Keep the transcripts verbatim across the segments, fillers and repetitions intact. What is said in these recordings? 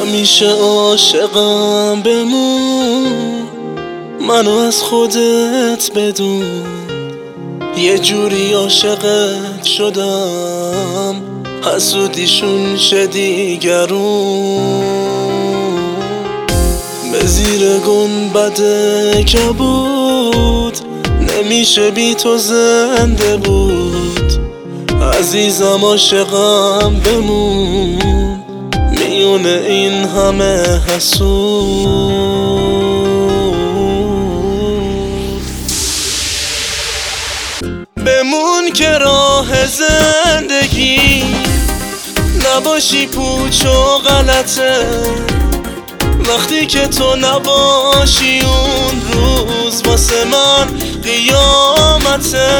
همیشه عاشقم بمون، منو از خودت بدون. یه جوری عاشقت شدم حسودیشون شه دیگرون. به زیر گنبد کبود نمیشه بی تو زنده بود. عزیزم عاشقم بمون میون این همه حسود. بمون که راه زندگی نباشی پوچ و غلطه. وقتی که تو نباشی اون روز واسه من قیامته.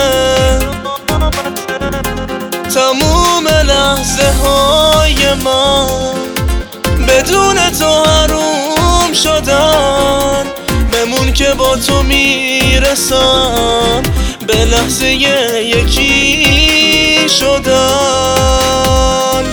تموم لحظه های من بدون تو حروم شدن. بمون که با تو میرسم به لحظه یکی شدن.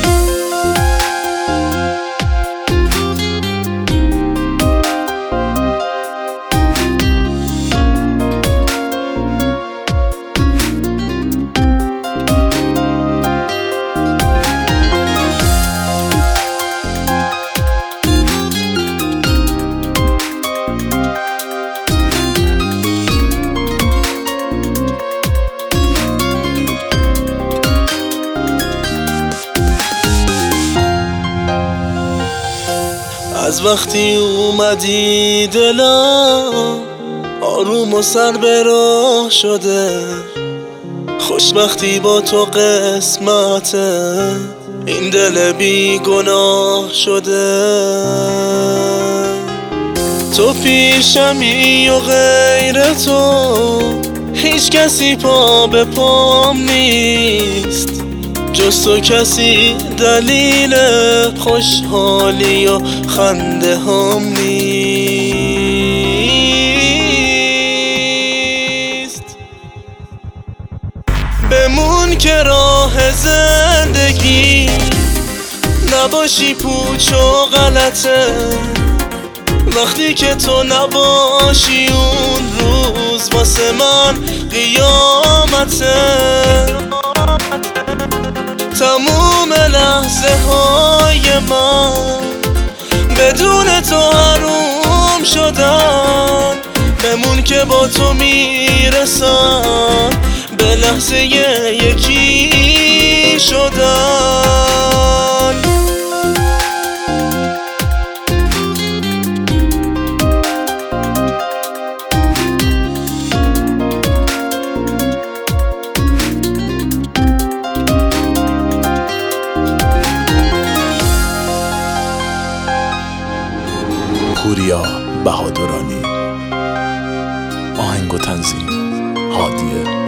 از وقتی اومدی دلم آروم و سر به راه شده. خوشبختی با تو قسمته، این دل بی گناه شده. تو پیشمی و غیر تو هیچ کسی پا به پام نیست. جز تو کسی دلیل خوشحالی و خنده هم نیست. بمون که راه زندگی نباشی پوچ و غلطه. وقتی که تو نباشی اون روز واسه من قیامته. تموم لحظه های من بدون تو حروم شدن. بمون که با تو میرسم به لحظه یکی شدن. پوریا بهادرانی. آهنگ و تنظیم هادی